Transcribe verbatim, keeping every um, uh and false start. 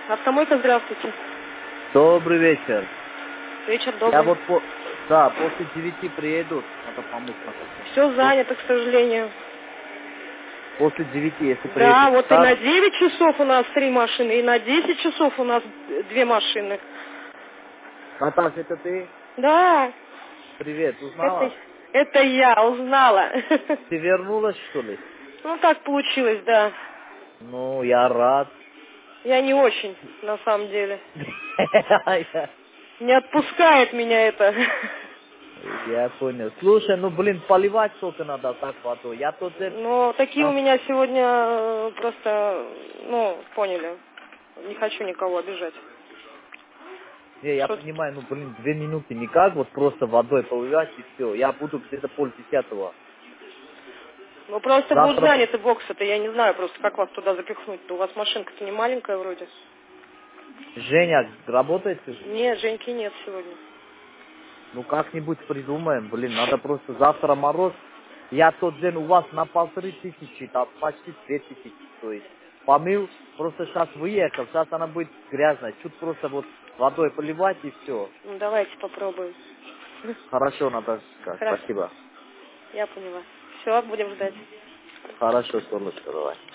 Автомойка, здравствуйте. Добрый вечер. Вечер добрый. Я вот, по... да, после девяти приеду, надо помыть. Все занято, к сожалению. После девяти, если приеду. Да, вот так... и на девять часов у нас три машины, и на десять часов у нас две машины. Наташа, это ты? Да. Привет, узнала? Это, это я узнала. Ты вернулась, что ли? Ну, так получилось, да. Ну, я рад. Я не очень, на самом деле. Не отпускает меня это. Я понял. Слушай, ну, блин, поливать только надо так водой. Я тут... Ну, такие а? у меня сегодня просто, ну, поняли. Не хочу никого обижать. Не, я Что? понимаю, ну, блин, две минуты никак, вот просто водой поливать и все. Я буду где-то полдесятого. Ну, просто Завтра... будут заняты боксы-то, я не знаю просто, как вас туда запихнуть-то. У вас машинка-то не маленькая вроде. Женя, работает сегодня? Нет, Женьки нет сегодня. Ну, как-нибудь придумаем, блин, надо просто завтра мороз. Я тот день у вас на полторы тысячи, там почти две тысячи стоит. Помыл, просто сейчас выехал, сейчас она будет грязная. Чуть просто вот водой поливать и все. Ну, давайте попробуем. Хорошо, Наташка, Хорошо. спасибо. Я поняла. Все, будем ждать. Хорошо, солнышко, давай.